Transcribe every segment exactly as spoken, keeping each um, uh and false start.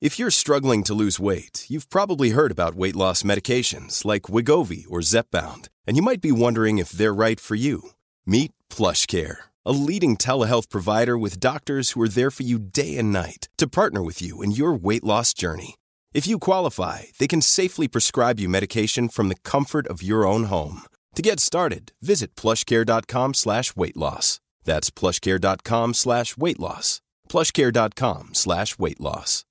If you're struggling to lose weight, you've probably heard about weight loss medications like Wegovy or Zepbound, and you might be wondering if they're right for you. Meet PlushCare, a leading telehealth provider with doctors who are there for you day and night to partner with you in your weight loss journey. If you qualify, they can safely prescribe you medication from the comfort of your own home. To get started, visit plushcare.com slash weight loss. That's plushcare.com slash weight loss. plushcare.com slash weight loss.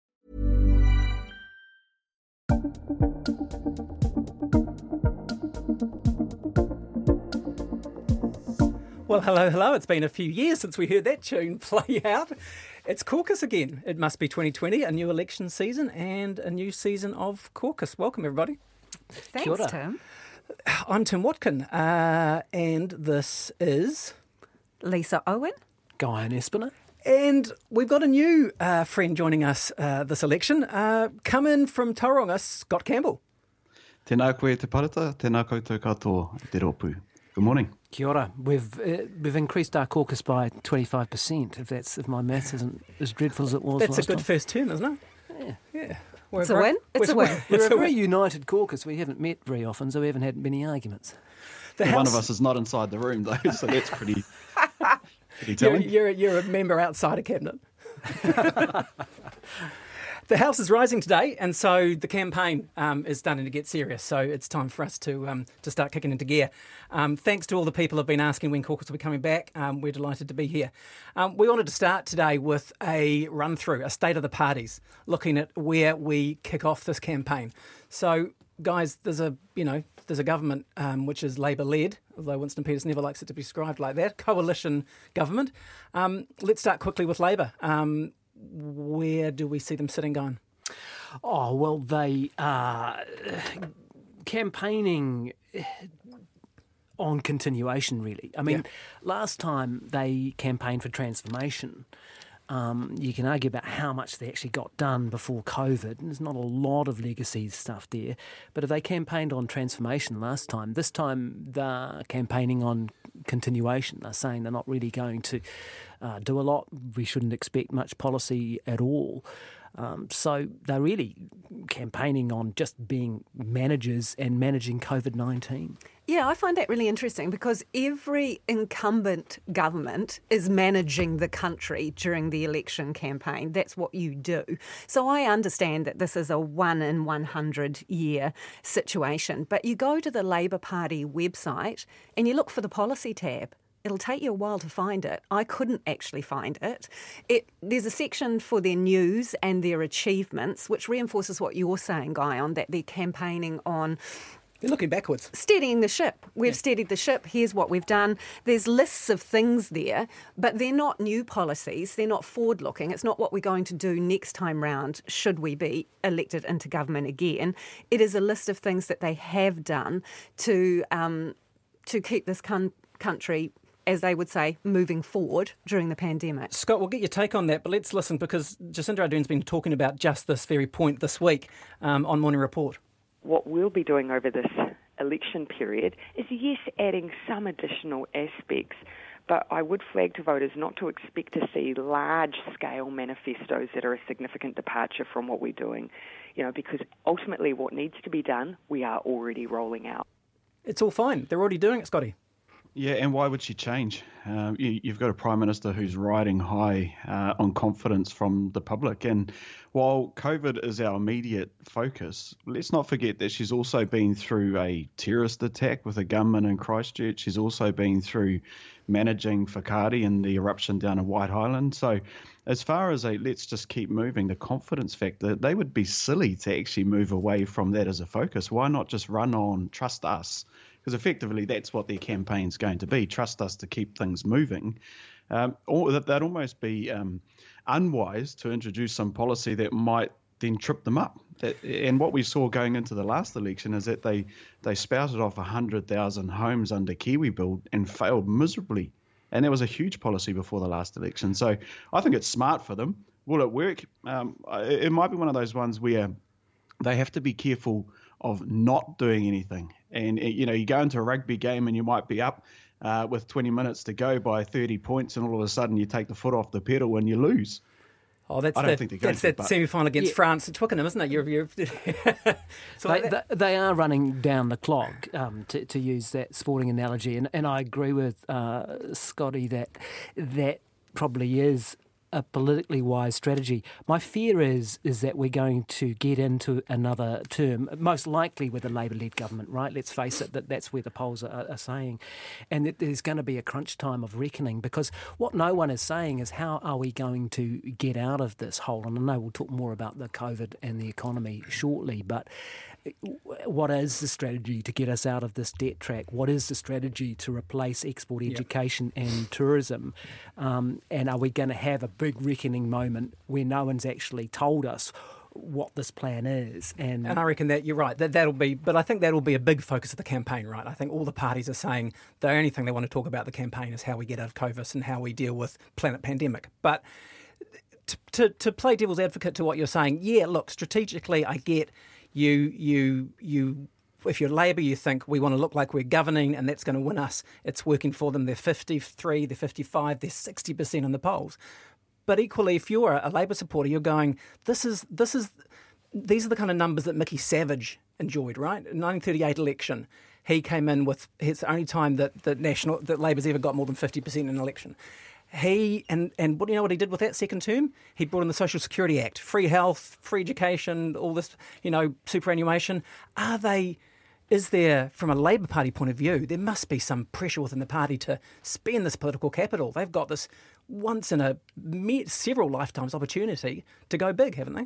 Well, hello, hello. It's been a few years since we heard that tune play out. It's caucus again. It must be twenty twenty, a new election season and a new season of caucus. Welcome, everybody. Thanks, Kia ora. Tim. I'm Tim Watkin, uh, and this is... Lisa Owen. Guyon Espiner. And we've got a new uh, friend joining us uh, this election. Uh, come in from Tauranga, Scott Campbell. Tēnā koe te parata, tēnā koutou katoa te ropu. Good morning. Kia ora. We've uh, we've increased our caucus by twenty-five percent. If that's if my maths isn't as dreadful as it was That's last a good time. first term, isn't it? Yeah. Yeah. We're It's a very- win. It's a we're- win. We're It's a a very win. united caucus. We haven't met very often, so we haven't had many arguments. The One House- of us is not inside the room, though, so that's pretty, pretty You're, telling. you're, you're a member outside of Cabinet. The House is rising today, and so the campaign um, is starting to get serious. So it's time for us to um, to start kicking into gear. Um, thanks to all the people who have been asking when caucus will be coming back. Um, we're delighted to be here. Um, we wanted to start today with a run through, a state of the parties, looking at where we kick off this campaign. So, guys, there's a you know there's a government um, which is Labour led, although Winston Peters never likes it to be described like that. Coalition government. Um, let's start quickly with Labour. Um, Where do we see them sitting going? Oh, well, they are campaigning on continuation, really. I mean, Yeah. last time they campaigned for transformation. Um, you can argue about how much they actually got done before COVID. And there's not a lot of legacy stuff there. But if they campaigned on transformation last time, this time they're campaigning on continuation. They're saying they're not really going to uh, do a lot. We shouldn't expect much policy at all. Um, so they're really campaigning on just being managers and managing COVID nineteen. Yeah, I find that really interesting because every incumbent government is managing the country during the election campaign. That's what you do. So I understand that this is a one in one hundred year situation. But you go to the Labour Party website and you look for the policy tab. It'll take you a while to find it. I couldn't actually find it. it. There's a section for their news and their achievements, which reinforces what you're saying, Guyon, that they're campaigning on They're looking backwards. steadying the ship. We've Yeah. steadied the ship. Here's what we've done. There's lists of things there, but they're not new policies. They're not forward-looking. It's not what we're going to do next time round should we be elected into government again. It is a list of things that they have done to um, to keep this con- country, as they would say, moving forward during the pandemic. Scott, we'll get your take on that, but let's listen because Jacinda Ardern's been talking about just this very point this week um, on Morning Report. What we'll be doing over this election period is, yes, adding some additional aspects, but I would flag to voters not to expect to see large-scale manifestos that are a significant departure from what we're doing, you know, because ultimately what needs to be done, we are already rolling out. It's all fine. They're already doing it, Scotty. Yeah, and why would she change? Um, you, you've got a Prime Minister who's riding high uh, on confidence from the public. And while COVID is our immediate focus, let's not forget that she's also been through a terrorist attack with a gunman in Christchurch. She's also been through managing Whakaari and the eruption down in White Island. So as far as a let's just keep moving, the confidence factor, they would be silly to actually move away from that as a focus. Why not just run on, trust us? Because effectively that's what their campaign's going to be, trust us to keep things moving. Um, or that, that'd almost be um, unwise to introduce some policy that might then trip them up. That, and what we saw going into the last election is that they, they spouted off one hundred thousand homes under Kiwi Build and failed miserably. And that was a huge policy before the last election. So I think it's smart for them. Will it work? Um, it might be one of those ones where they have to be careful of not doing anything. And, you know, you go into a rugby game and you might be up uh, with twenty minutes to go by thirty points and all of a sudden you take the foot off the pedal and you lose. Oh, that's I don't the, think they're going that's to, that but- semi-final against Yeah. France at Twickenham, isn't it? You're, you're so They, that- they, they are running down the clock, um, to, to use that sporting analogy, and, and I agree with uh, Scotty that that probably is a politically wise strategy. My fear is is that we're going to get into another term, most likely with a Labor-led government, right? Let's face it, that that's where the polls are, are saying, and that there's going to be a crunch time of reckoning, because what no one is saying is how are we going to get out of this hole? And I know we'll talk more about the COVID and the economy shortly, but what is the strategy to get us out of this debt track? What is the strategy to replace export education yep. and tourism? Um, and are we going to have a big reckoning moment where no one's actually told us what this plan is? And, and I reckon that you're right. That that'll be, but I think that'll be a big focus of the campaign, right? I think all the parties are saying the only thing they want to talk about the campaign is how we get out of COVID and how we deal with planet pandemic. But to to, to play devil's advocate to what you're saying, yeah, look, strategically, I get. You, you, you. If you're Labor, you think we want to look like we're governing, and that's going to win us. It's working for them. They're fifty-three, they're fifty-five, they're sixty percent in the polls. But equally, if you're a Labor supporter, you're going, this is this is these are the kind of numbers that Mickey Savage enjoyed, right? In nineteen thirty-eight election, he came in with it's the only time that that national that Labor's ever got more than fifty percent in an election. He and and what you know what he did with that second term? He brought in the Social Security Act, free health, free education, all this, you know, superannuation. Are they? Is there, from a Labor Party point of view, there must be some pressure within the party to spend this political capital. They've got this once in a several lifetimes opportunity to go big, haven't they?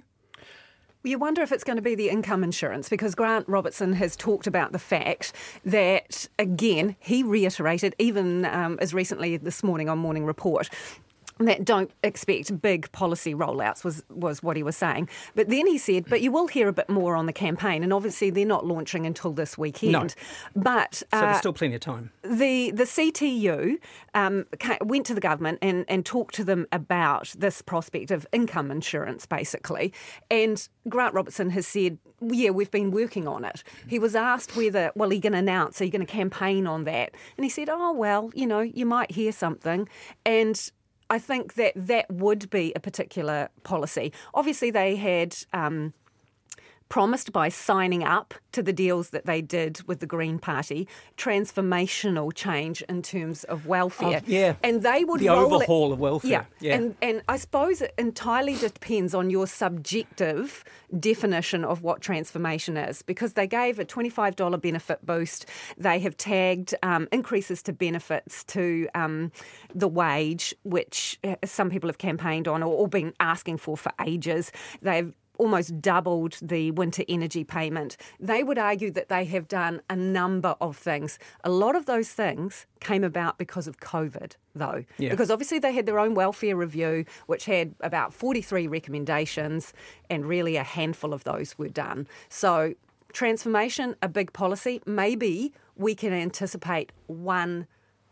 You wonder if it's going to be the income insurance, because Grant Robertson has talked about the fact that, again, he reiterated, even um, as recently this morning on Morning Report, that don't expect big policy rollouts was, was what he was saying. But then he said, but you will hear a bit more on the campaign, and obviously they're not launching until this weekend. No. But so there's uh, still plenty of time. The the C T U um, went to the government and, and talked to them about this prospect of income insurance, basically. And Grant Robertson has said, yeah, we've been working on it. He was asked whether, well, are you going to announce, are you going to campaign on that? And he said, oh, well, you know, you might hear something. And I think that that would be a particular policy. Obviously, they had um, promised by signing up to the deals that they did with the Green Party, transformational change in terms of welfare. Oh, yeah. And they would the roll overhaul it, of welfare. Yeah. yeah. And, and I suppose it entirely depends on your subjective definition of what transformation is, because they gave a twenty-five dollars benefit boost. They have tagged um, increases to benefits to um, the wage, which some people have campaigned on or, or been asking for for ages. They've almost doubled the winter energy payment. They would argue that they have done a number of things. A lot of those things came about because of COVID, though. Yeah. Because obviously they had their own welfare review, which had about forty-three recommendations, and really a handful of those were done. So transformation, a big policy. Maybe we can anticipate one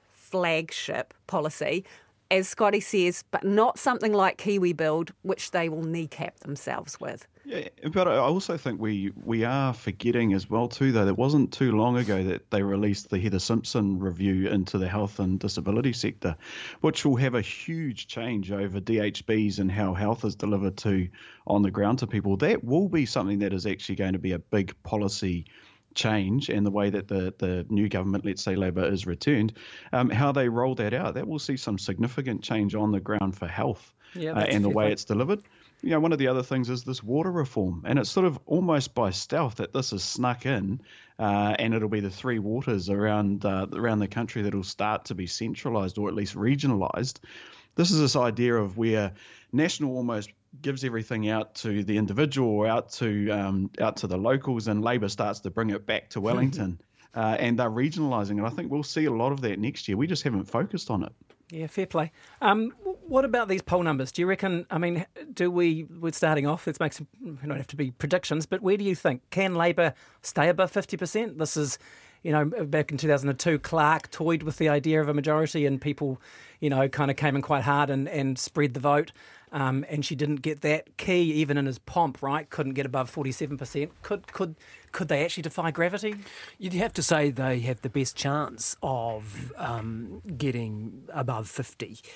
flagship policy, as Scotty says, but not something like Kiwi Build, which they will kneecap themselves with. Yeah, but I also think we we are forgetting as well too, though, that it wasn't too long ago that they released the Heather Simpson review into the health and disability sector, which will have a huge change over D H Bs and how health is delivered to on the ground to people. That will be something that is actually going to be a big policy change, and the way that the, the new government, let's say Labor, is returned, um, how they roll that out, that will see some significant change on the ground for health yeah, uh, and the way point. it's delivered. You know, one of the other things is this water reform, and it's sort of almost by stealth that this is snuck in, uh, and it'll be the three waters around uh, around the country that will start to be centralised or at least regionalised. This is this idea of where National almost gives everything out to the individual or out to um, out to the locals, and Labor starts to bring it back to Wellington, uh, and they're regionalising it. I think we'll see a lot of that next year. We just haven't focused on it. Yeah, fair play. Um, what about these poll numbers? Do you reckon, I mean, do we, we're starting off, let's make some, we don't have to be predictions, but where do you think? Can Labor stay above fifty percent? This is, you know, back in two thousand two, Clark toyed with the idea of a majority, and people, you know, kind of came in quite hard and, and spread the vote. Um, and she didn't get that. Key, even in his pomp, right, couldn't get above forty-seven percent. Could could could they actually defy gravity? You'd have to say they have the best chance of um, getting above fifty.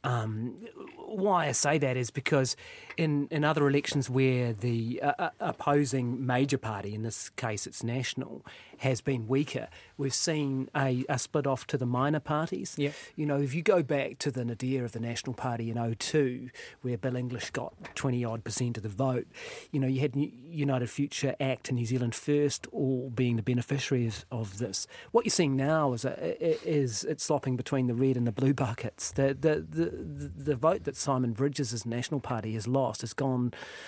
Um, why I say that is because in, in other elections where the uh, opposing major party, in this case it's National, has been weaker, we've seen a, a split off to the minor parties. Yep. You know, if you go back to the nadir of the National Party in oh two, where Bill English got twenty odd percent of the vote, you know, you had United Future, ACT and New Zealand First all being the beneficiaries of this. What you're seeing now is a, is it's slopping between the red and the blue buckets. The the the, the vote that Simon Bridges' National Party has lost has gone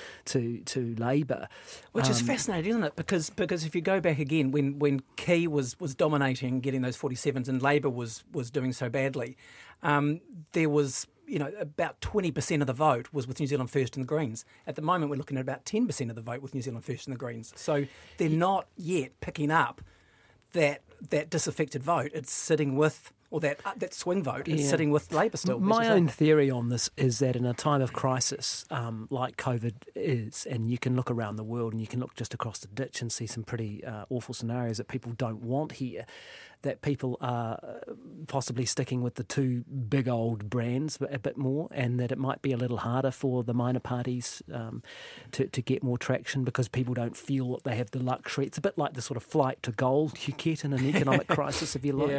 to to Labour, which um, is fascinating, isn't it? Because because if you go back again, when when Key was was dominating, getting those forty-sevens, and Labour was was doing so badly, um, there was, you know, about twenty percent of the vote was with New Zealand First and the Greens. At the moment, we're looking at about ten percent of the vote with New Zealand First and the Greens. So they're not yet picking up that that disaffected vote. It's sitting with, or that uh, that swing vote, it's yeah. sitting with Labour still. My own theory on this is that in a time of crisis, um, like COVID is, and you can look around the world and you can look just across the ditch and see some pretty uh, awful scenarios that people don't want here, that people are possibly sticking with the two big old brands a bit more, and that it might be a little harder for the minor parties um, to, to get more traction because people don't feel that they have the luxury. It's a bit like the sort of flight to gold you get in an economic crisis, if you like. Yeah.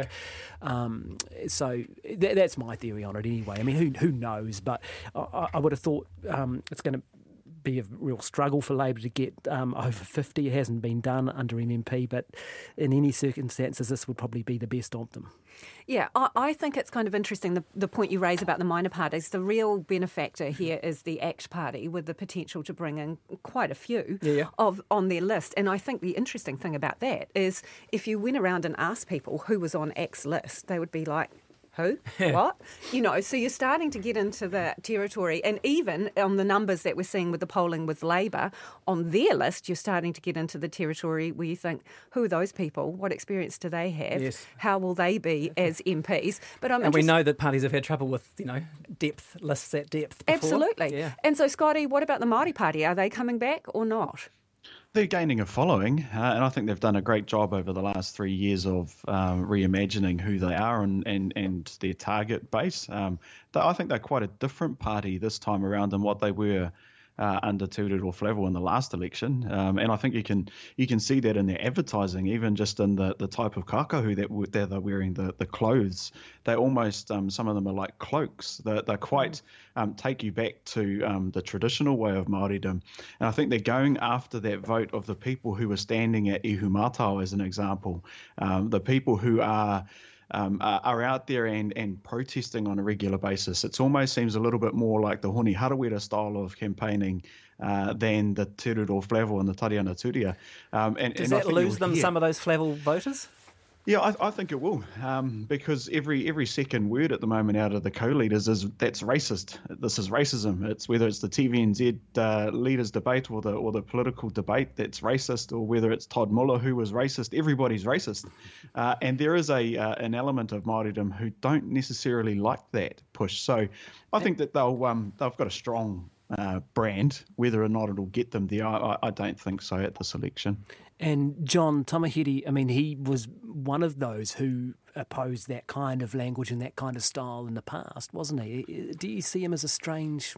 Um, so th- that's my theory on it anyway. I mean, who who knows? But I, I would have thought um, it's going to be a real struggle for Labour to get um, over fifty. It hasn't been done under M M P, but in any circumstances, this would probably be the best of them. Yeah, I, I think it's kind of interesting, the, the point you raise about the minor parties. The real benefactor here is the ACT Party, with the potential to bring in quite a few yeah, yeah. of on their list. And I think the interesting thing about that is if you went around and asked people who was on ACT's list, they would be like, who? What? You know, so you're starting to get into the territory, and even on the numbers that we're seeing with the polling with Labour, on their list, you're starting to get into the territory where you think, who are those people? What experience do they have? Yes. How will they be as M Ps? But I'm And we interest- know that parties have had trouble with, you know, depth, lists at depth before. Absolutely. Yeah. And so, Scotty, what about the Māori Party? Are they coming back or not? They're gaining a following, uh, and I think they've done a great job over the last three years of um, reimagining who they are and, and, and their target base. Um, they, I think they're quite a different party this time around than what they were uh, under Te Reo Flavell in the last election. Um, and I think you can you can see that in their advertising, even just in the, the type of kakahu that, that they're wearing, the, the clothes. They almost, um, some of them are like cloaks. They're, they're quite, um, take you back to um, the traditional way of Māoridom. And I think they're going after that vote of the people who were standing at Ihumātao, as an example, um, the people who are Um, uh, are out there and, and protesting on a regular basis. It almost seems a little bit more like the Honi Harawira style of campaigning uh, than the Te Reo Flavell and the Tariana Turia. Um, and, Does and I that think lose you'll them hear- some of those Flavell voters? Yeah, I, I think it will, um, because every every second word at the moment out of the co-leaders is that's racist. This is racism. It's whether it's the T V N Z uh, leaders debate or the or the political debate that's racist, or whether it's Todd Muller who was racist. Everybody's racist, uh, and there is a uh, an element of Māoridom who don't necessarily like that push. So, I think that they'll um, they've got a strong uh, brand. Whether or not it'll get them there, I, I don't think so at this election. And John Tamahiri, I mean, he was one of those who opposed that kind of language and that kind of style in the past, wasn't he? Do you see him as a strange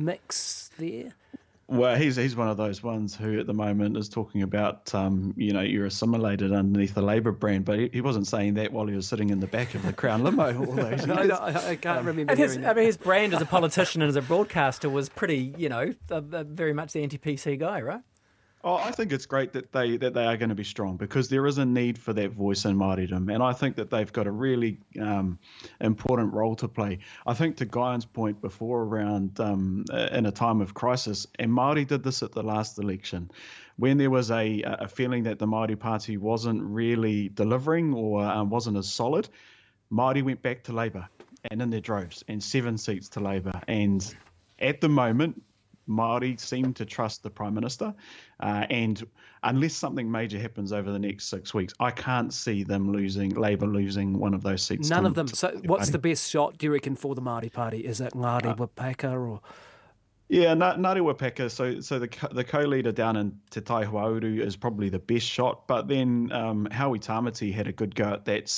mix there? Well, he's he's one of those ones who at the moment is talking about, um, you know, you're assimilated underneath the Labour brand, but he, he wasn't saying that while he was sitting in the back of the Crown limo all those years. no, no, I can't um, remember And his, hearing I that. mean, his brand as a politician and as a broadcaster was pretty, you know, uh, uh, very much the anti-P C guy, right? Oh, I think it's great that they that they are going to be strong, because there is a need for that voice in Māoridom, and I think that they've got a really um, important role to play. I think to Guyan's point before around um, in a time of crisis, and Māori did this at the last election, when there was a, a feeling that the Māori Party wasn't really delivering or um, wasn't as solid, Māori went back to Labour, and in their droves, and seven seats to Labour. And at the moment, Māori seem to trust the Prime Minister, uh, and unless something major happens over the next six weeks, I can't see them losing, Labour losing one of those seats. None to, of them. to So the what's party. the best shot, do you reckon, for the Māori Party? Is it Ngāti Wapaka or... Yeah, Ngāti Wapaka, so so the the co-leader down in Te Taihuauru is probably the best shot, but then um, Howie Tamati had a good go at that seat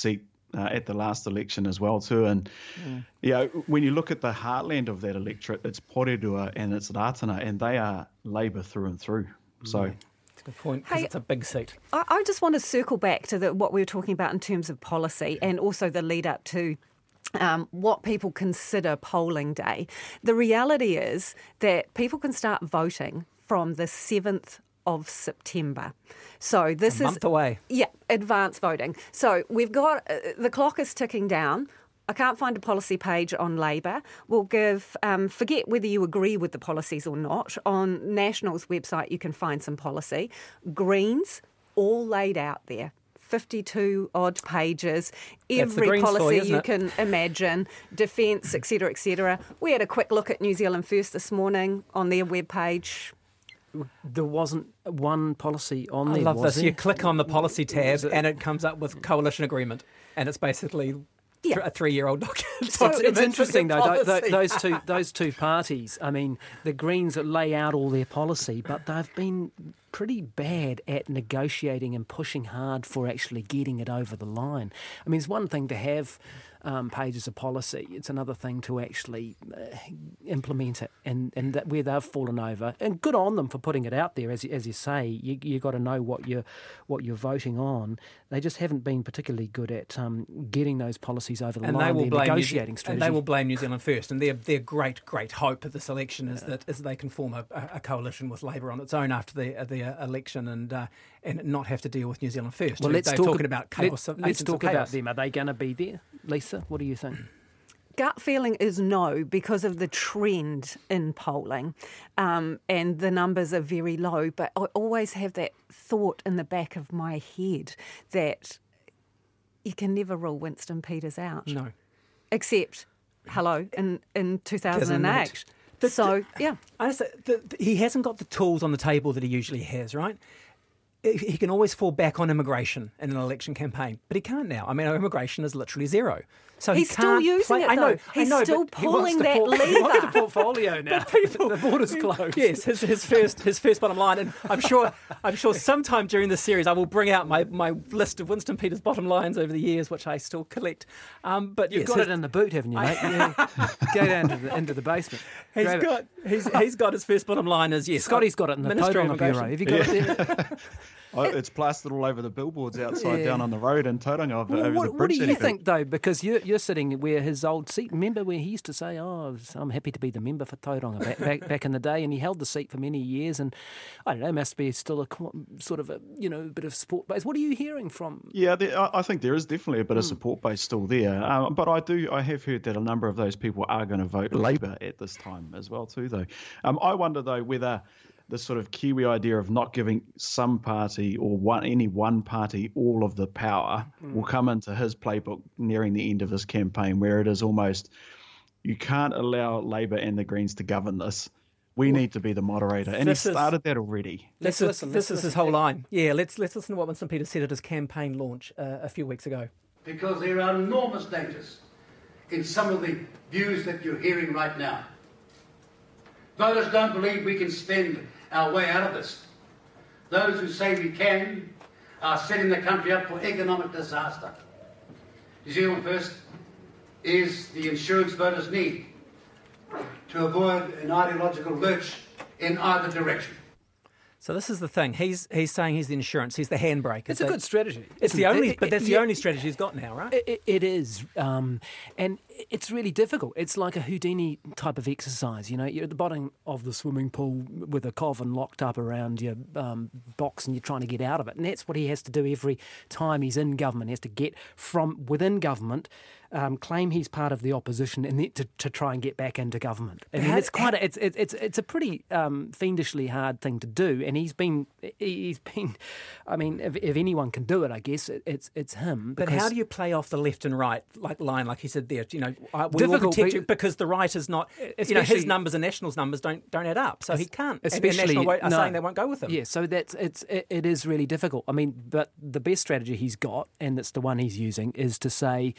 uh, at the last election as well too. And mm. you know, when you look at the heartland of that electorate, it's Porirua and it's Ratana, and they are Labour through and through. So. Mm. That's a good point, because hey, it's a big seat. I, I just want to circle back to the, what we were talking about in terms of policy, and also the lead up to Um, what people consider polling day. The reality is that people can start voting from the seventh of September. So this a month is away. Yeah, advance voting. So we've got uh, the clock is ticking down. I can't find a policy page on Labour. We'll give, um, forget whether you agree with the policies or not. On National's website, you can find some policy. Greens, all laid out there. fifty-two odd pages, every policy you, you can imagine, defence, et cetera, et cetera. We had a quick look at New Zealand First this morning on their webpage. There wasn't one policy on I there, love was this. there? You click on the policy tab and it comes up with coalition agreement, and it's basically yeah. a three-year-old document. So it's, it's interesting though, th- th- those two those two parties. I mean, the Greens lay out all their policy, but they've been pretty bad at negotiating and pushing hard for actually getting it over the line. I mean, it's one thing to have um, pages of policy. It's another thing to actually uh, implement it, and, and that where they've fallen over. And good on them for putting it out there. As as you say, you you got to know what you're what you're voting on. They just haven't been particularly good at um, getting those policies over the and line. They will their blame negotiating New, strategy. And they will blame New Zealand First. And their their great great hope at this election is that is they can form a, a coalition with Labour on its own after the the election, and uh, and not have to deal with New Zealand First. Well, let's They're talk talking about chaos. Let, let's talk about them. Are they going to be there, Lisa? What do you think? Gut feeling is no, because of the trend in polling, um, and the numbers are very low. But I always have that thought in the back of my head that you can never rule Winston Peters out. No. Except, hello, in, in two thousand eight. The, so, the, yeah. I say, the, the, he hasn't got the tools on the table that he usually has, right? He can always fall back on immigration in an election campaign, but he can't now. I mean, our immigration is literally zero. So he's he still can't using play. it, I know, though. He's I know, still but pulling he that port- lever. He wants the portfolio now. People, the border's closed. Yes, his, his first his first bottom line, and I'm sure I'm sure sometime during this series I will bring out my, my list of Winston Peters bottom lines over the years, which I still collect. Um, but you've yes, got his, it in the boot, haven't you, mate? Yeah. Go down to the, into the basement. He's Grab got it. he's he's got his first bottom line as yes. Scotty's got it in the Ministry of Tauranga Bureau. Have you got Yeah. it there? Oh, it's plastered all over the billboards outside Yeah. down on the road in Tauranga over, Well, over what, the what bridge. do you anything. think, though? Because you're, you're sitting where his old seat. Remember where he used to say, oh, I'm happy to be the member for Tauranga back, back, back in the day, and he held the seat for many years, and I don't know, must be still a sort of a, you know, bit of support base. What are you hearing from? Yeah, there, I I think there is definitely a bit of support base still there. Um, but I do, I have heard that a number of those people are going to vote Labour at this time as well too, though. Um, I wonder, though, whether the sort of Kiwi idea of not giving some party or one any one party all of the power mm. will come into his playbook nearing the end of this campaign, where it is almost, you can't allow Labour and the Greens to govern this. We need to be the moderator. And he started is, that already. This, let's listen, this let's is his listen. whole line. Yeah, let's let's listen to what Winston Peters said at his campaign launch uh, a few weeks ago. Because there are enormous dangers in some of the views that you're hearing right now. Voters don't believe we can spend our way out of this. Those who say we can are setting the country up for economic disaster. New Zealand First is the insurance voters need to avoid an ideological lurch in either direction. So this is the thing. He's he's saying he's the insurance. He's the handbrake. It's a good strategy. It's the only, it, but that's it, the yeah, only strategy he's got now, right? It, it is, um, and it's really difficult. It's like a Houdini type of exercise. You know, you're at the bottom of the swimming pool with a coffin locked up around your um, box, and you're trying to get out of it. And that's what he has to do every time he's in government. He has to get from within government. Um, claim he's part of the opposition, and then to, to try and get back into government. I mean, How- it's quite a, it's it's it's it's a pretty um, fiendishly hard thing to do, and he's been he's been. I mean, if, if anyone can do it, I guess it, it's it's him. But because how do you play off the left and right like line, like he said there? You know, I, we will Difficult, protect but- you because the right is not. You know, his Especially- numbers and National's numbers don't don't add up, so he can't. And- and Especially National are no. saying they won't go with him. Yeah, so that's it's it, it is really difficult. I mean, but the best strategy he's got, and it's the one he's using, is to say,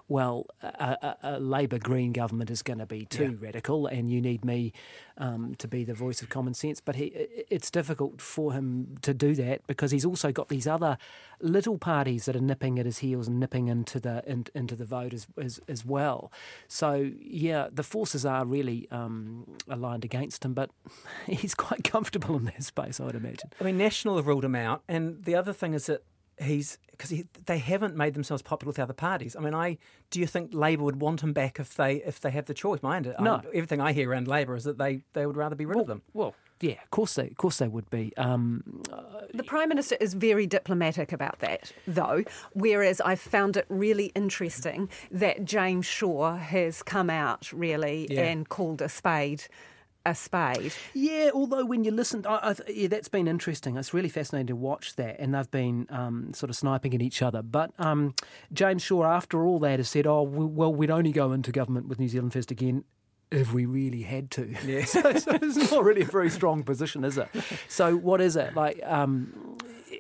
well, a, a, a Labour Green government is going to be too yeah. radical, and you need me um, to be the voice of common sense. But he, it's difficult for him to do that because he's also got these other little parties that are nipping at his heels and nipping into the in, into the vote as, as as well. So yeah, the forces are really um, aligned against him, but he's quite comfortable in that space, I would imagine. I mean, National have ruled him out, and the other thing is that he's because he, they haven't made themselves popular with the other parties. I mean, I do you think Labour would want him back if they if they have the choice? My no. I, everything I hear around Labour is that they, they would rather be rid well, of them. Well, yeah, of course they, of course they would be. Um, uh, the Prime Minister is very diplomatic about that, though, whereas I found it really interesting that James Shaw has come out, really, yeah. and called a spade a spade. Yeah, although when you listen, I, I, yeah, that's been interesting. It's really fascinating to watch that, and they've been um, sort of sniping at each other. But um, James Shaw, after all that, has said, oh, well, we'd only go into government with New Zealand First again if we really had to. Yeah. so, so it's not really a very strong position, is it? So what is it? Like, um,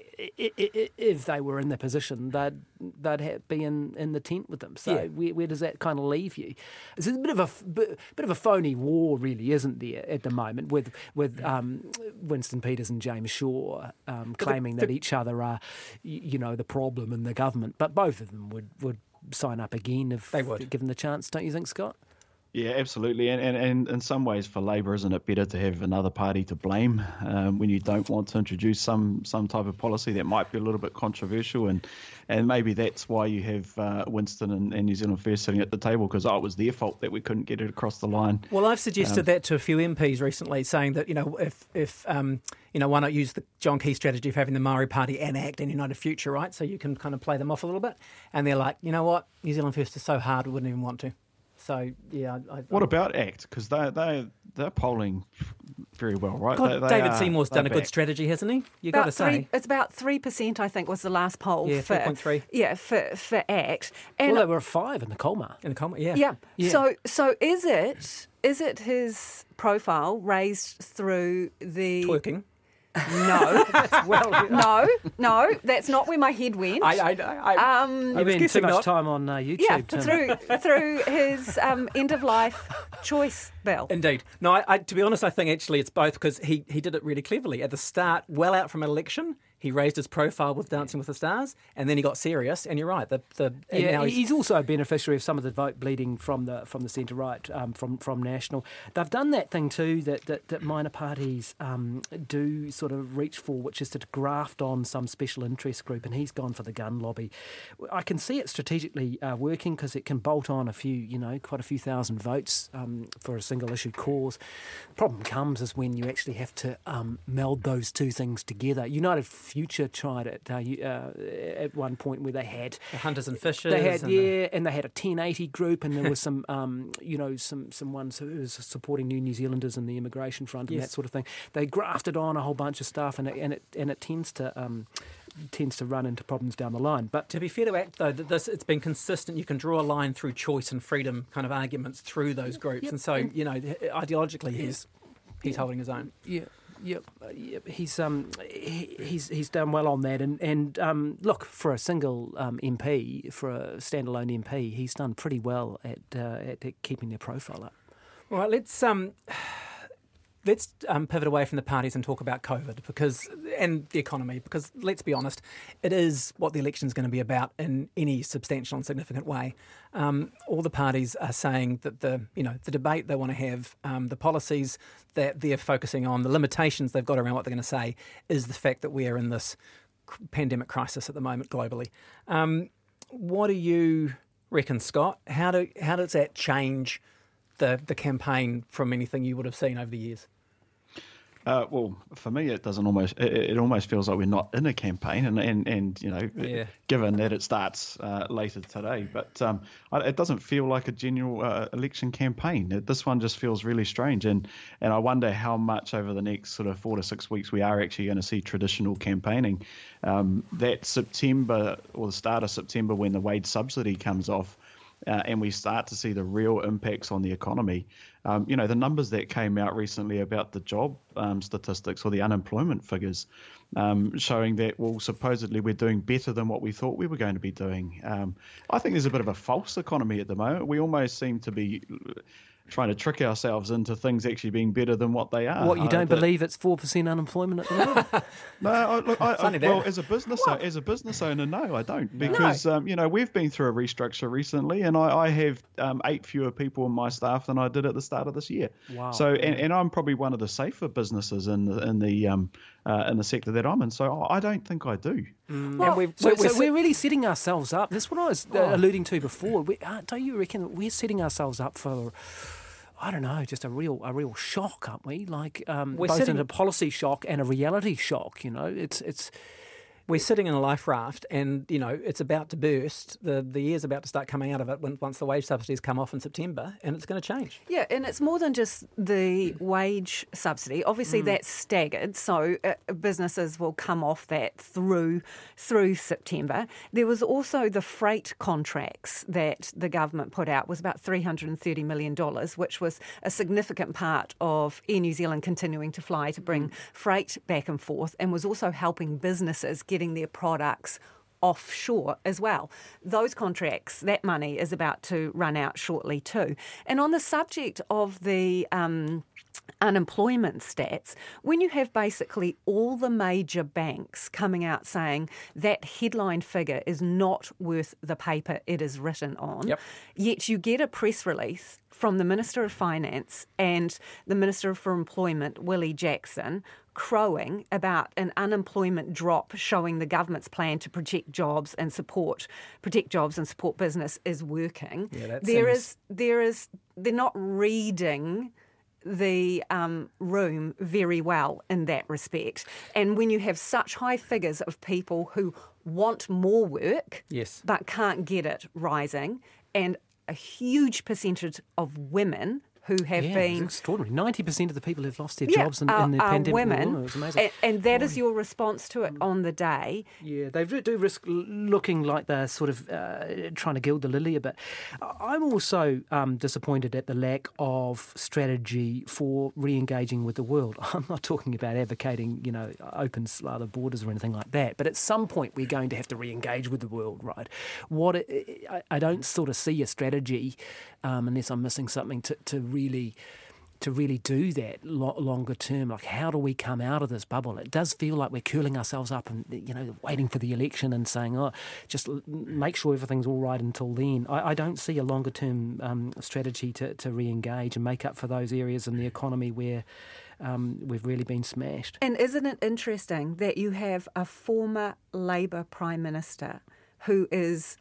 if they were in the position, they'd they'd have, be in, in the tent with them. So yeah. where, where does that kind of leave you? It's a bit of a bit, bit of a phony war, really, isn't there, at the moment, with with um, Winston Peters and James Shaw um, claiming the, the, that each other are, you know, the problem in the government. But both of them would, would sign up again if they would, given the chance, don't you think, Scott? Yeah, absolutely. And, and, and in some ways for Labour, isn't it better to have another party to blame um, when you don't want to introduce some some type of policy that might be a little bit controversial? And and maybe that's why you have uh, Winston and, and New Zealand First sitting at the table, because oh, it was their fault that we couldn't get it across the line. Well, I've suggested um, that to a few M Ps recently, saying that, you know, if, if um, you know, why not use the John Key strategy of having the Maori Party and ACT and United Future, right? So you can kind of play them off a little bit. And they're like, you know what, New Zealand First is so hard, we wouldn't even want to. So, yeah. I, I, what about ACT? Because they, they, they're polling very well, right? God, they, they David are, Seymour's done a back. good strategy, hasn't he? You've got to say. It's about three percent, I think, was the last poll. Yeah, for, three point three. Yeah, for, for ACT. And well, they were five in the Colmar. In the Colmar, yeah. yeah. Yeah. So, so is it is it his profile raised through the... Twerking. No. well, no, no, that's not where my head went. I, I, I, um, You've been too much not. time on uh, YouTube. yeah, Tim. through through his um, end-of-life choice bill. Indeed. No, I, I, to be honest, I think actually it's both, because he, he did it really cleverly. At the start, well out from an election, he raised his profile with Dancing with the Stars, and then he got serious. And you're right. The, the, yeah, now he's, he's, he's also a beneficiary of some of the vote bleeding from the from the centre right, um, from from National. They've done that thing too that that, that minor parties um, do sort of reach for, which is to graft on some special interest group, and he's gone for the gun lobby. I can see it strategically uh, working, because it can bolt on a few, you know, quite a few thousand votes um, for a single issue cause. Problem comes is when you actually have to um, meld those two things together. United Future tried it uh, you, uh, at one point, where they had the Hunters and Fishers. They had and yeah, the... and they had a ten eighty group, and there was some, um, you know, some some ones who was supporting New New Zealanders and the immigration front and yes. that sort of thing. They grafted on a whole bunch of stuff, and it, and it and it tends to um, tends to run into problems down the line. But to be fair to ACT, though, that this it's been consistent. You can draw a line through choice and freedom kind of arguments through those groups, yep. and so you know, ideologically, he's he's yeah. holding his own. Yeah. Yep, uh, yep. He's um he, he's he's done well on that, and and um look, for a single um, M P, for a standalone M P, he's done pretty well at uh, at keeping their profile up. All right, let's um let's um, pivot away from the parties and talk about COVID, because and the economy, because let's be honest, it is what the election is going to be about in any substantial and significant way. Um, all the parties are saying that the you know the debate they want to have, um, the policies that they're focusing on, the limitations they've got around what they're going to say, is the fact that we are in this pandemic crisis at the moment globally. Um, what do you reckon, Scott? How do how does that change the the campaign from anything you would have seen over the years? Uh, well, for me, it doesn't almost. It, it almost feels like we're not in a campaign, and and, and you know, yeah. given that it starts uh, later today, but um, it doesn't feel like a general uh, election campaign. This one just feels really strange, and and I wonder how much over the next sort of four to six weeks we are actually going to see traditional campaigning. Um, that September or the start of September, when the wage subsidy comes off, uh, and we start to see the real impacts on the economy, um, you know, the numbers that came out recently about the job um, statistics or the unemployment figures um, showing that, well, supposedly we're doing better than what we thought we were going to be doing. Um, I think there's a bit of a false economy at the moment. We almost seem to be trying to trick ourselves into things actually being better than what they are. What, you don't uh, believe it's four percent unemployment at the moment? No, I, look, I, I, that. well, as a business as a business owner, no, I don't, because um, you know, we've been through a restructure recently, and I, I have um, eight fewer people in my staff than I did at the start of this year. Wow. So, and, and I'm probably one of the safer businesses in the in the um, uh, in the sector that I'm in. So, I don't think I do. Mm. Well, And we've, so, we're, so we're, we're really setting ourselves up. That's what I was uh, Oh. alluding to before. We, uh, don't you reckon we're setting ourselves up for, I don't know, just a real a real shock, aren't we? Like um, We're both sitting- in a policy shock and a reality shock. You know, it's it's. we're sitting in a life raft, and you know it's about to burst. The the air's about to start coming out of it when, once the wage subsidies come off in September, and it's going to change. Yeah, and it's more than just the wage subsidy. Obviously, Mm. that's staggered, so uh, businesses will come off that through through September. There was also the freight contracts that the government put out, was about three hundred thirty million dollars, which was a significant part of Air New Zealand continuing to fly to bring freight back and forth, and was also helping businesses getting their products offshore as well. Those contracts, that money is about to run out shortly too. And on the subject of the um, unemployment stats, when you have basically all the major banks coming out saying that headline figure is not worth the paper it is written on, Yep. yet you get a press release from the Minister of Finance and the Minister for Employment, Willie Jackson, crowing about an unemployment drop, showing the government's plan to protect jobs and support protect jobs and support business is working. Yeah, that there seems- is there is they're not reading the um, room very well in that respect. And when you have such high figures of people who want more work Yes. but can't get it rising, and a huge percentage of women who have Yeah, been it's extraordinary. ninety percent of the people who've lost their yeah, jobs in, are, in the are pandemic. women, It was amazing. and, and that is your response to it on the day. Yeah, they do risk l- looking like they're sort of uh, trying to gild the lily a bit. I'm also um, disappointed at the lack of strategy for re-engaging with the world. I'm not talking about advocating, you know, open other borders or anything like that, but at some point we're going to have to re-engage with the world, right? What it, I, I don't sort of see a strategy, um, unless I'm missing something, to, to really... to really do that lo- longer term. Like, how do we come out of this bubble? It does feel like we're curling ourselves up and, you know, waiting for the election and saying, oh, just l- make sure everything's all right until then. I, I don't see a longer term um, strategy to, to re-engage and make up for those areas in the economy where um, we've really been smashed. And isn't it interesting that you have a former Labour Prime Minister who is,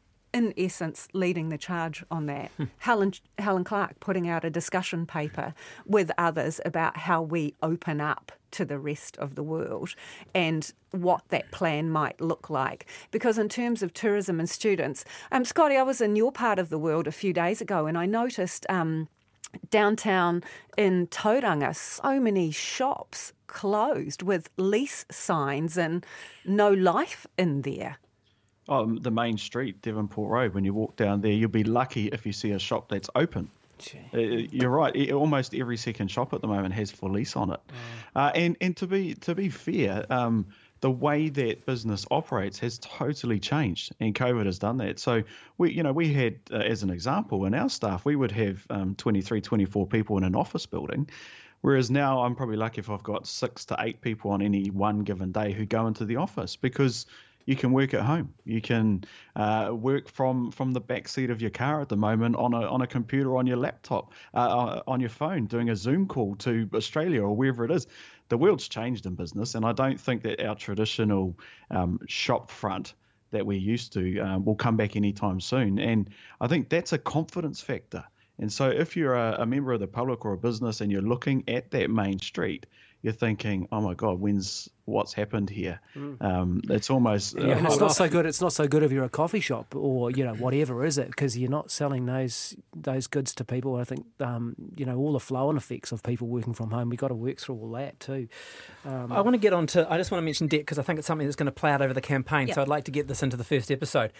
in essence, leading the charge on that? Helen Helen Clark putting out a discussion paper with others about how we open up to the rest of the world and what that plan might look like. Because in terms of tourism and students, um, Scotty, I was in your part of the world a few days ago and I noticed um, downtown in Tauranga, so many shops closed with lease signs and no life in there. Oh, the main street, Devonport Road, when you walk down there, you'll be lucky if you see a shop that's open. Uh, You're right. e- Almost every second shop at the moment has for lease on it. Uh, and and to be to be fair, um, the way that business operates has totally changed, and COVID has done that. So we, you know, we had, uh, as an example, in our staff, we would have um, twenty-three, twenty-four people in an office building. Whereas now I'm probably lucky if I've got six to eight people on any one given day who go into the office, because you can work at home. You can uh, work from, from the back seat of your car at the moment on a on a computer, on your laptop, uh, on your phone, doing a Zoom call to Australia or wherever it is. The world's changed in business, and I don't think that our traditional um, shop front that we're used to um, will come back anytime soon. And I think that's a confidence factor. And so if you're a, a member of the public or a business and you're looking at that main street, you're thinking, oh my God, when's what's happened here? Mm. Um, it's almost Yeah, uh, and it's not so good. It's not so good if you're a coffee shop or, you know, whatever, is it? Because you're not selling those those goods to people. I think um, you know, all the flow-on effects of people working from home. We've got to work through all that too. Um, I want to get on to, I just want to mention debt because I think it's something that's going to play out over the campaign. Yep. So I'd like to get this into the first episode.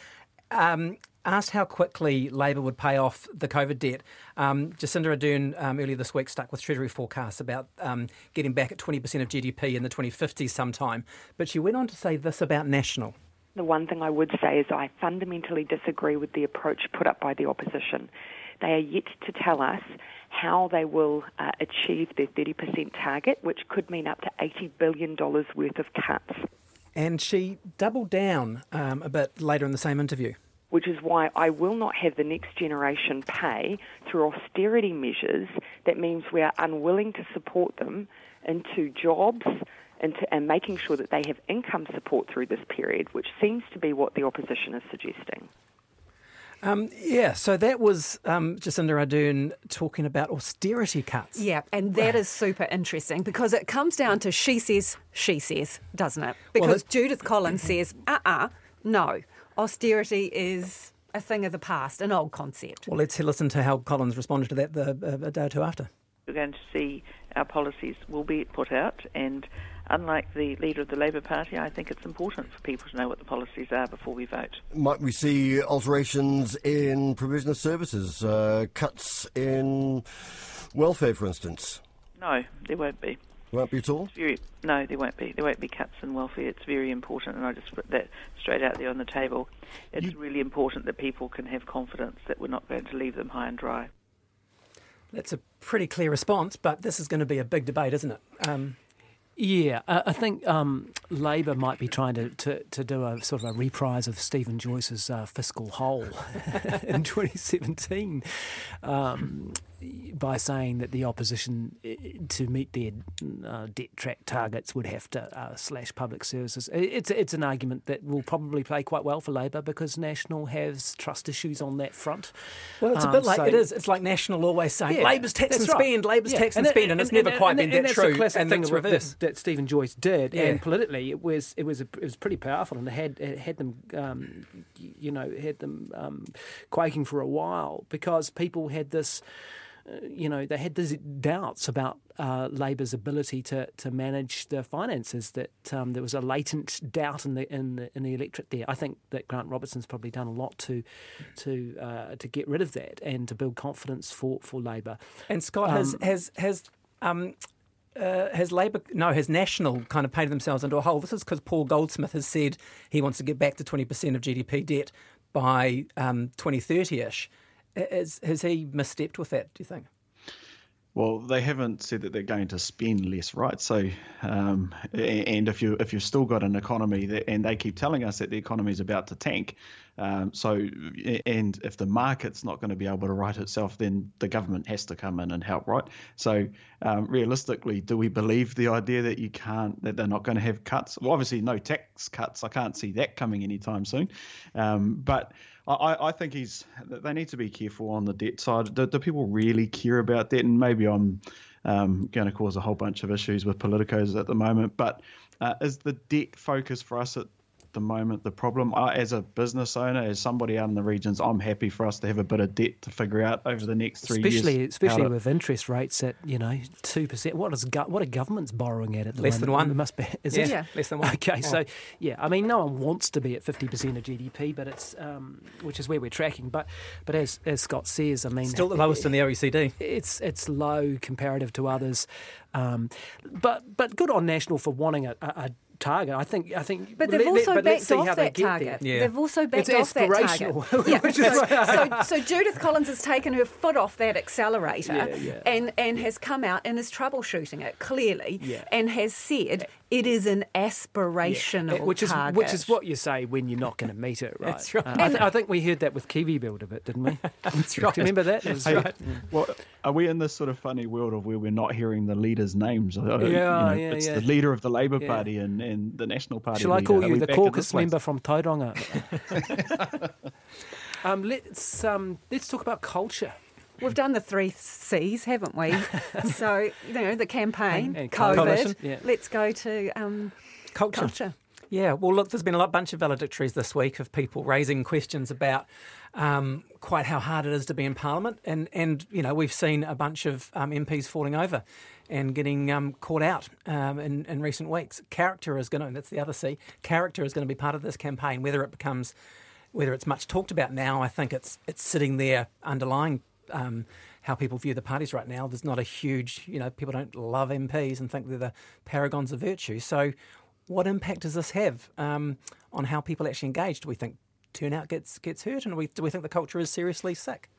um, asked how quickly Labor would pay off the COVID debt. Um, Jacinda Ardern um, earlier this week stuck with Treasury forecasts about um, getting back at twenty percent of G D P in the twenty fifties sometime. But she went on to say this about National. The one thing I would say is I fundamentally disagree with the approach put up by the opposition. They are yet to tell us how they will uh, achieve their thirty percent target, which could mean up to eighty billion dollars worth of cuts. And she doubled down um, a bit later in the same interview. Which is why I will not have the next generation pay through austerity measures. That means we are unwilling to support them into jobs into, and making sure that they have income support through this period, which seems to be what the opposition is suggesting. Um, yeah, so that was um, Jacinda Ardern talking about austerity cuts. Yeah, and that is super interesting because it comes down to she says, she says, doesn't it? Because well, it, Judith Collins says, uh-uh, no. Austerity is a thing of the past, an old concept. Well, let's listen to how Collins responded to that the, uh, a day or two after. We're going to see our policies will be put out, and unlike the leader of the Labour Party, I think it's important for people to know what the policies are before we vote. Might we see alterations in provision of services, uh, cuts in welfare, for instance? No, there won't be. Won't be at all? It's very, no, there won't be. There won't be cuts in welfare. It's very important, and I just put that straight out there on the table. It's you... really important that people can have confidence that we're not going to leave them high and dry. That's a pretty clear response, but this is going to be a big debate, isn't it? Um... Yeah, uh, I think um, Labor might be trying to, to, to do a sort of a reprise of Stephen Joyce's uh, fiscal hole in twenty seventeen um, by saying that the opposition, to meet their uh, debt track targets, would have to uh, slash public services. It's it's an argument that will probably play quite well for Labor because National has trust issues on that front. Well, it's a um, bit like so, it is. It's like National always saying yeah, Labor's tax and right. spend, Labor's yeah. tax and, and spend, and, and it's never and, quite and, been and that that's true. The classic and thing it's that, reverse. that Stephen Joyce did, yeah. and politically it was it was a, it was pretty powerful, and it had it had them um, you know had them um, quaking for a while because people had this. You know, they had these doubts about uh, Labor's ability to, to manage their finances. That um, there was a latent doubt in the in the in the electorate there. I think that Grant Robertson's probably done a lot to to uh, to get rid of that and to build confidence for, for Labor. And Scott um, has has has. Um, Uh, has Labor, no, has National kind of painted themselves into a hole? This is because Paul Goldsmith has said he wants to get back to twenty percent of G D P debt by um, twenty thirty-ish. Has, has he misstepped with that, do you think? Well, they haven't said that they're going to spend less, right? So, um, and if you if you've still got an economy that, and they keep telling us that the economy is about to tank, um, so and if the market's not going to be able to right itself, then the government has to come in and help, right? So, um, realistically, do we believe the idea that you can't that they're not going to have cuts? Well, obviously, no tax cuts. I can't see that coming anytime soon, um, but. I, I think he's. They need to be careful on the debt side. Do, do people really care about that? And maybe I'm um, going to cause a whole bunch of issues with politicos at the moment. But uh, is the debt focus for us at the moment the problem? I, as a business owner, as somebody out in the regions, I'm happy for us to have a bit of debt to figure out over the next three especially, years. Especially with to... interest rates at you know two percent. What is go- what are governments borrowing at at the less moment? than one? It must be. Is yeah, it? Yeah, less than one. Okay, oh. so yeah, I mean, no one wants to be at fifty percent of G D P, but it's um, which is where we're tracking. But but as as Scott says, I mean, still the lowest in the O E C D. It's it's low comparative to others, um, but but good on National for wanting a. a, a target. I think. I think. But they've let, also but backed off that they target. Yeah. They've also backed it's off that target. Yeah. so, so, so Judith Collins has taken her foot off that accelerator yeah, yeah. and and yeah. has come out and is troubleshooting it clearly yeah. and has said it is an aspirational yeah. which is target. which is what you say when you're not going to meet it, right? That's right. Uh, I, th- I think we heard that with Kiwi Build a bit, didn't we? That's right. Do you remember that? That's hey, right. Well, are we in this sort of funny world of where we're not hearing the leaders' names? Yeah, you know, yeah, it's yeah. the leader of the Labour Yeah. Party and, and the National Party. Shall I leader. call Are you we the back in caucus this place? member from Tauranga? um, let's um, let's talk about culture. We've done the three C's, haven't we? So, you know, the campaign, And- and COVID. coalition. Yeah. Let's go to um, Culture. culture. Yeah, well, look, there's been a lot, bunch of valedictories this week of people raising questions about um, quite how hard it is to be in Parliament. And, and you know, we've seen a bunch of um, M Ps falling over and getting um, caught out um, in, in recent weeks. Character is going to, that's the other C, character is going to be part of this campaign, whether it becomes whether it's much talked about now, I think it's it's sitting there underlying um, how people view the parties right now. There's not a huge, you know, people don't love M Ps and think they're the paragons of virtue. So what impact does this have um, on how people actually engage? Do we think turnout gets gets hurt, and do we, do we think the culture is seriously sick?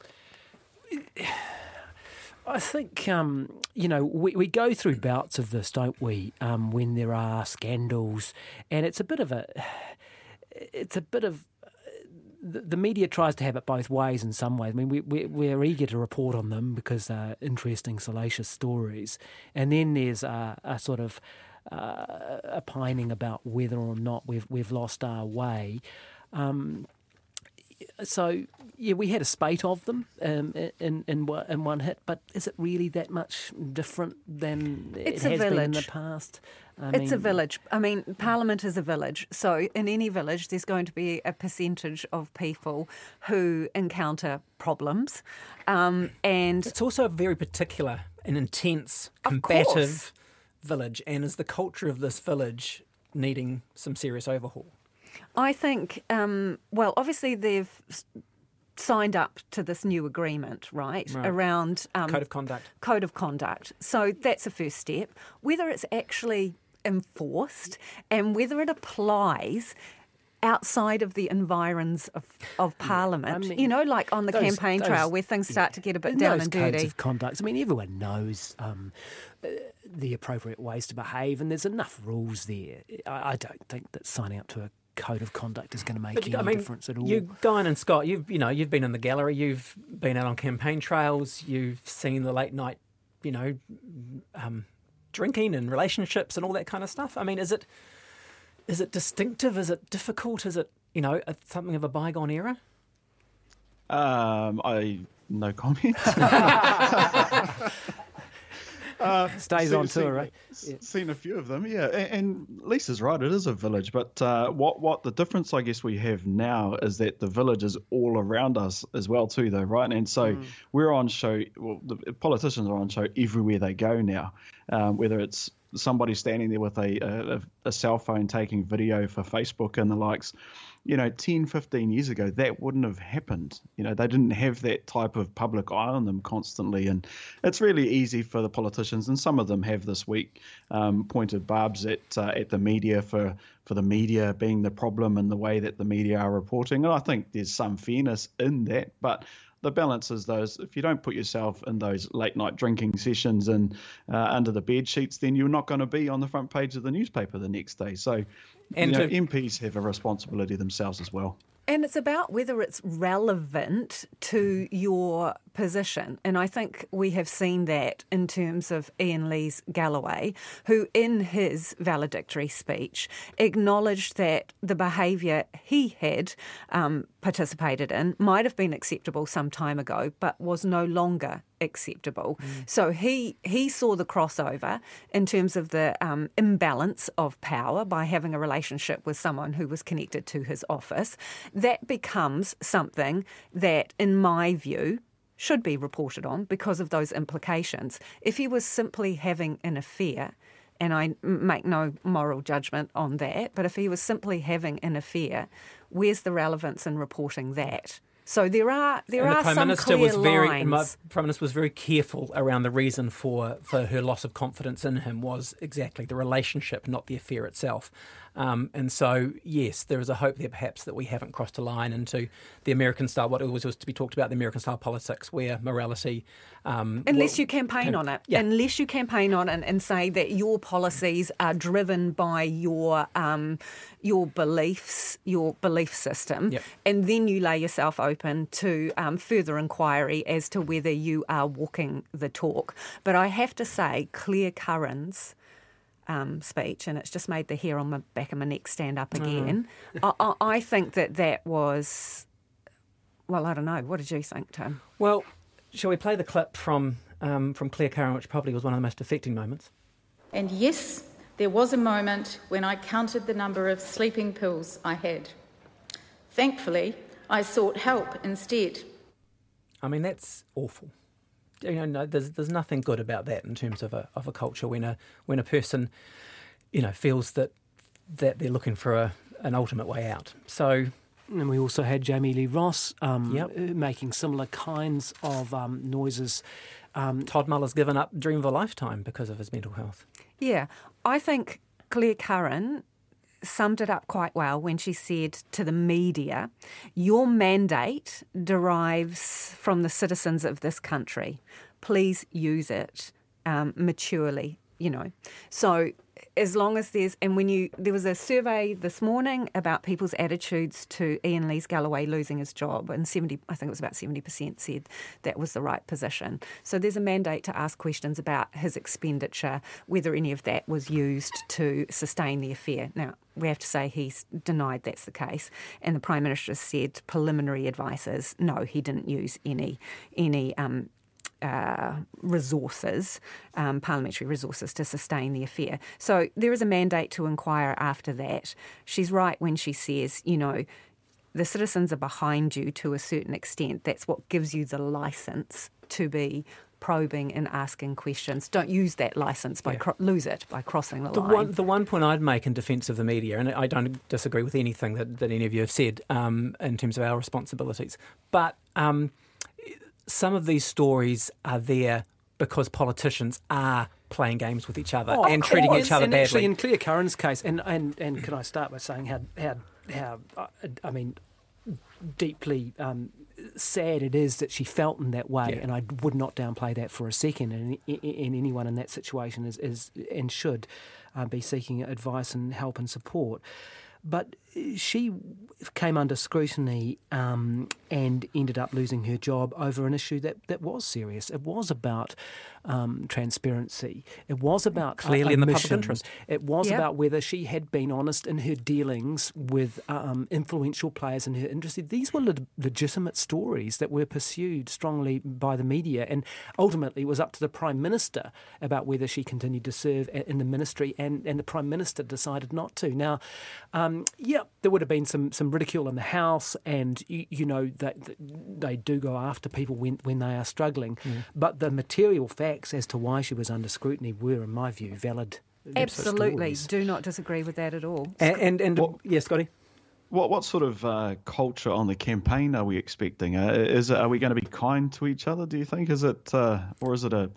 I think, um, you know, we, we go through bouts of this, don't we, um, when there are scandals, and it's a bit of a, it's a bit of, the, the media tries to have it both ways in some ways. I mean, we, we, we're eager to report on them because they're interesting, salacious stories, and then there's a, a sort of uh, a pining about whether or not we've, we've lost our way. Um So, yeah, we had a spate of them um, in, in in one hit, but is it really that much different than it's it has a been in village. the past? I It's mean, a village. I mean, Parliament is a village. So in any village, there's going to be a percentage of people who encounter problems. Um, and It's also a very particular and intense, Of combative course. village, and is the culture of this village needing some serious overhaul? I think, um, well, obviously they've s- signed up to this new agreement, right, Right. around um, Code of conduct. Code of conduct. So that's a first step. Whether it's actually enforced and whether it applies outside of the environs of, of Parliament, I mean, you know, like on the those- campaign those- trail where things start to get a bit in down those and codes dirty. of conduct. I mean, everyone knows um, uh, the appropriate ways to behave, and there's enough rules there. I, I don't think that signing up to a code of conduct is going to make But, any I mean, difference at all. You, Guyan and Scott, you've you know you've been in the gallery, you've been out on campaign trails, you've seen the late night, you know, um, drinking and relationships and all that kind of stuff. I mean, is it is it distinctive? Is it difficult? Is it you know a, something of a bygone era? Um, I no comment. Uh, Stays seen- on tour, seen- right? s- Seen a few of them, yeah. And, and Lisa's right; it is a village. But uh, what what the difference, I guess, we have now is that the village is all around us as well, too, though, right? And so Mm. we're on show. Well, the politicians are on show everywhere they go now. Um, whether it's somebody standing there with a, a a cell phone taking video for Facebook and the likes. You know, ten, fifteen years ago, that wouldn't have happened. You know, they didn't have that type of public eye on them constantly. And it's really easy for the politicians, and some of them have this week um, pointed barbs at uh, at the media for, for the media being the problem and the way that the media are reporting. And I think there's some fairness in that. But the balance is those, if you don't put yourself in those late night drinking sessions and uh, under the bed sheets, then you're not going to be on the front page of the newspaper the next day. So, And you know, to- M Ps have a responsibility themselves as well. And it's about whether it's relevant to your position. And I think we have seen that in terms of Ian Lees Galloway, who in his valedictory speech acknowledged that the behaviour he had um, participated in might have been acceptable some time ago, but was no longer acceptable. Mm. So he he saw the crossover in terms of the um, imbalance of power by having a relationship with someone who was connected to his office. That becomes something that, in my view, should be reported on because of those implications. If he was simply having an affair, and I make no moral judgment on that, but if he was simply having an affair, where's the relevance in reporting that? So there are there and are the Prime some Minister clear was very, lines. and my Prime Minister was very careful around the reason for, for her loss of confidence in him was exactly the relationship, not the affair itself. Um, and so, yes, there is a hope there perhaps that we haven't crossed a line into the American style, what always was to be talked about, the American style politics, where morality... Um, Unless well, you campaign can, on it. Yeah. Unless you campaign on it and say that your policies are driven by your um, your beliefs, your belief system, Yep. and then you lay yourself open to um, further inquiry as to whether you are walking the talk. But I have to say, Claire Curran's Um, speech, and it's just made the hair on my back of my neck stand up again. I, I, I think that that was, well, I don't know. What did you think, Tim? Well, shall we play the clip from um, from Claire Curran, which probably was one of the most affecting moments? And yes, there was a moment when I counted the number of sleeping pills I had. Thankfully, I sought help instead. I mean, that's awful. You know, no, there's there's nothing good about that in terms of a of a culture when a when a person, you know, feels that that they're looking for a, an ultimate way out. So, And we also had Jamie Lee Ross um, Yep. making similar kinds of um, noises. Um, Todd Muller's given up Dream of a Lifetime because of his mental health. Yeah, I think Claire Curran summed it up quite well when she said to the media, your mandate derives from the citizens of this country. Please use it um, maturely, you know. So as long as there's, and when you, there was a survey this morning about people's attitudes to Ian Lees Galloway losing his job, and seventy, I think it was about seventy percent said that was the right position. So there's a mandate to ask questions about his expenditure, whether any of that was used to sustain the affair. Now, we have to say he's denied that's the case, and the Prime Minister said preliminary advice is no, he didn't use any any um, Uh, resources, um, parliamentary resources to sustain the affair. So there is a mandate to inquire after that. She's right when she says, you know, the citizens are behind you to a certain extent. That's what gives you the licence to be probing and asking questions. Don't use that licence by Yeah. cro- lose it by crossing the, The line. one, the one point I'd make in defence of the media, and I don't disagree with anything that, that any of you have said um, in terms of our responsibilities, but um, some of these stories are there because politicians are playing games with each other Oh, and of treating course. each other and badly. Actually, in Claire Curran's case, and, and, and can I start by saying how how how uh, I mean deeply um, sad it is that she felt in that way, Yeah. and I would not downplay that for a second. And, and anyone in that situation is, is and should uh, be seeking advice and help and support. But she came under scrutiny um, and ended up losing her job over an issue that, that was serious. It was about um, transparency. It was about Clearly uh, in the public omissions. interest. It was Yep. about whether she had been honest in her dealings with um, influential players in her industry. These were le- legitimate stories that were pursued strongly by the media, and ultimately it was up to the Prime Minister about whether she continued to serve in the ministry, and, and the Prime Minister decided not to. Now, um, yeah, there would have been some, some ridicule in the House, and you, you know that they do go after people when, when they are struggling, Mm. but the material facts as to why she was under scrutiny were, in my view, valid. Absolutely. stories. Do not disagree with that at all. And, and, and What- yeah, Scotty? What what sort of uh, culture on the campaign are we expecting? Uh, is it, are we going to be kind to each other? Do you think? Is it uh, or is it a,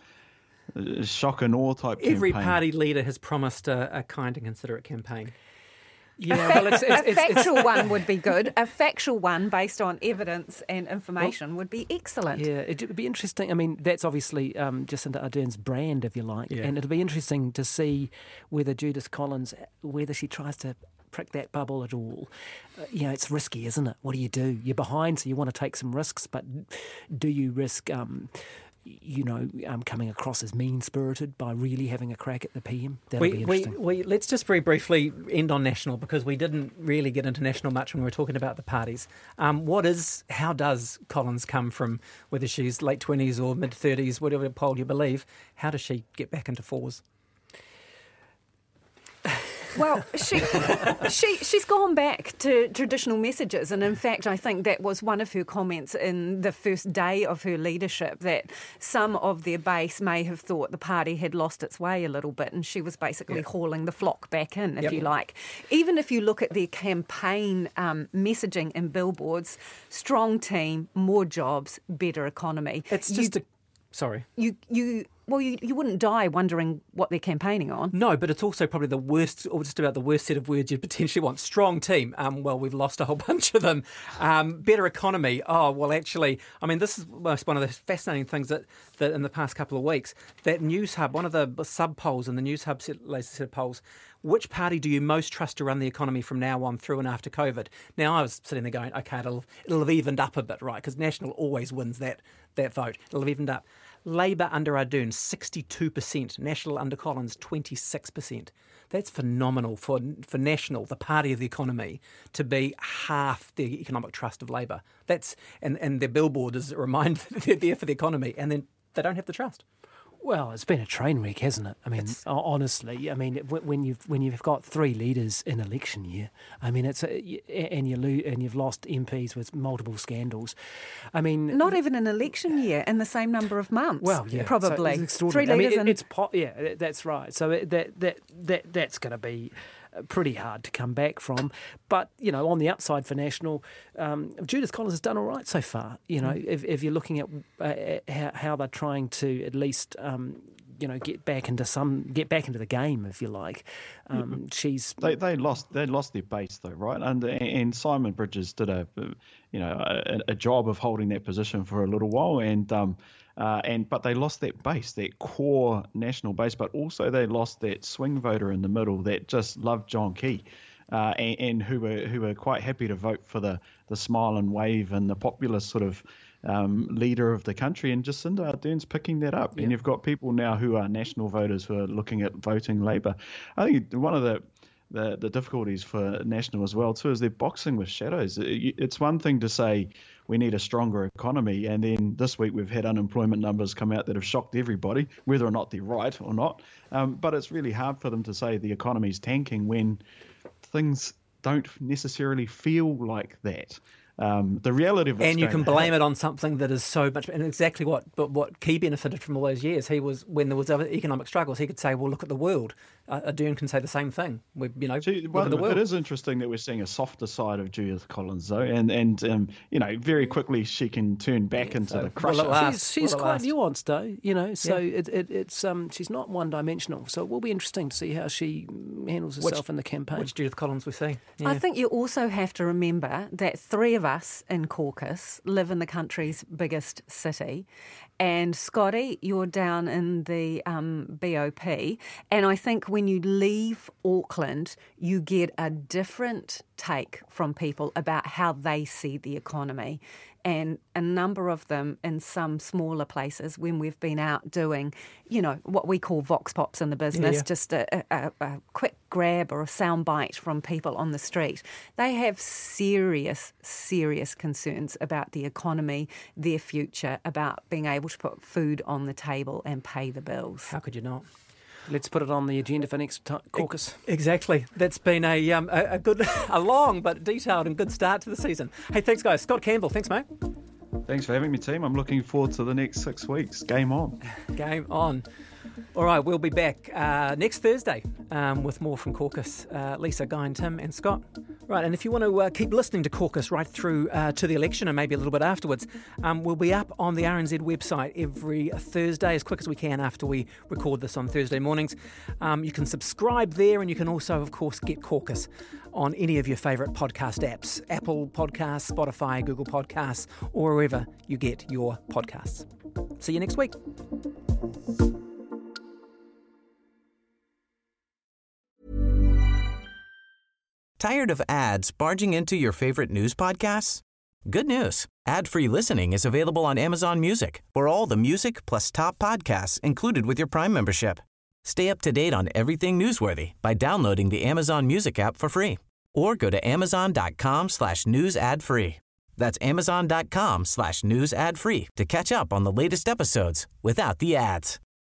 a shock and awe type Every campaign? party leader has promised a, a kind and considerate campaign. Yeah, Fa- well, it's, it's, a it's, it's, factual one would be good. A factual one based on evidence and information would be excellent. Yeah, it would be interesting. I mean, that's obviously um, Jacinda Ardern's brand, if you like, Yeah. and it'll be interesting to see whether Judith Collins, whether she tries to prick that bubble at all. Uh, you know, it's risky, isn't it? What do you do? You're behind, so you want to take some risks, but do you risk, um, you know, um, coming across as mean-spirited by really having a crack at the P M? That'll be We, we, interesting. we, let's just very briefly end on national, because we didn't really get into national much when we were talking about the parties. Um, what is, how does Collins come from, whether she's late twenties or mid-thirties, whatever poll you believe, how does she get back into fours? Well, she she she's gone back to traditional messages, and in fact, I think that was one of her comments in the first day of her leadership, that some of their base may have thought the party had lost its way a little bit, and she was basically Yeah. hauling the flock back in, if Yep. you like. Even if you look at their campaign um, messaging and billboards, strong team, more jobs, better economy. It's You- just a... Sorry. you you well you, you wouldn't die wondering what they're campaigning on. No, but it's also probably the worst, or just about the worst set of words you'd potentially want. Strong team. Um, well, we've lost a whole bunch of them. Um, better economy. Oh, well, actually, I mean, this is most one of the fascinating things that, that in the past couple of weeks, that News Hub, one of the sub polls in the News Hub set, latest set of polls, which party do you most trust to run the economy from now on through and after COVID? Now, I was sitting there going, okay, it'll, it'll have evened up a bit, right? Because National always wins that, that vote. It'll have evened up. Labour under Ardern, sixty-two percent. National under Collins, twenty-six percent. That's phenomenal for for National, the party of the economy, to be half the economic trust of Labour. That's and, and their billboard is a reminder that they're there for the economy, and then they don't have the trust. Well, it's been a train wreck, hasn't it? I mean, It's- ho- honestly, I mean, when when you've when you've got three leaders in election year, I mean, it's a, and you lo- and you've lost M Ps with multiple scandals. I mean, Not even an election year in the same number of months. well, yeah, probably so it's three extraordinary. I leaders mean, in it, it's po- yeah, that's right. So it, that that that that's going to be pretty hard to come back from. But, you know, on the upside for National, um, Judith Collins has done all right so far. You know, mm. if, if you're looking at uh, how, how they're trying to at least... Um, you know, get back into some, get back into the game, if you like. Um, she's they they lost they lost their base though, right? And and Simon Bridges did a, you know, a, a job of holding that position for a little while, and um, uh, and but they lost that base, that core National base, but also they lost that swing voter in the middle that just loved John Key. Uh, and, and who were who were quite happy to vote for the, the smile and wave and the populist sort of um, leader of the country, and Jacinda Ardern's picking that up. Yeah. And you've got people now who are National voters who are looking at voting Labour. I think one of the, the, the difficulties for National as well too is they're boxing with shadows. It's one thing to say we need a stronger economy, and then this week we've had unemployment numbers come out that have shocked everybody, whether or not they're right or not. Um, but it's really hard for them to say the economy's tanking when things don't necessarily feel like that. Um, the reality of it, and you can blame it on something that is so much, and exactly what, but what Key benefited from all those years. He was when there was other economic struggles. He could say, "Well, look at the world." Uh, Ardern can say the same thing. We, you know, Gee, look well, at the world. It is interesting that we're seeing a softer side of Judith Collins, though, and and um, you know, very quickly she can turn back yeah, into so, the crusher. Well, she's she's quite last? nuanced, though. You know, so yeah. it, it, it's um, she's not one dimensional. So it will be interesting to see how she handles herself which, in the campaign. Which Judith Collins we see. Yeah. I think you also have to remember that three of us in caucus live in the country's biggest city. And Scotty, you're down in the um, B O P. And I think when you leave Auckland, you get a different take from people about how they see the economy. And a number of them in some smaller places, when we've been out doing, you know, what we call vox pops in the business, yeah, yeah. just a, a, a quick grab or a sound bite from people on the street, they have serious, serious concerns about the economy, their future, about being able to put food on the table and pay the bills. How could you not? Let's put it on the agenda for next t- caucus. Exactly. That's been a, um, a, a good, a long but detailed and good start to the season. Hey, thanks, guys. Scott Campbell, thanks, mate. Thanks for having me, team. I'm looking forward to the next six weeks. Game on. Game on. All right, we'll be back uh, next Thursday um, with more from Caucus. Uh, Lisa, Guy and Tim and Scott. Right, and if you want to uh, keep listening to Caucus right through uh, to the election and maybe a little bit afterwards, um, we'll be up on the R N Z website every Thursday as quick as we can after we record this on Thursday mornings. Um, you can subscribe there, and you can also, of course, get Caucus on any of your favourite podcast apps, Apple Podcasts, Spotify, Google Podcasts, or wherever you get your podcasts. See you next week. Tired of ads barging into your favorite news podcasts? Good news. Ad-free listening is available on Amazon Music for all the music plus top podcasts included with your Prime membership. Stay up to date on everything newsworthy by downloading the Amazon Music app for free or go to amazon.com slash news ad free. That's amazon.com slash news ad free to catch up on the latest episodes without the ads.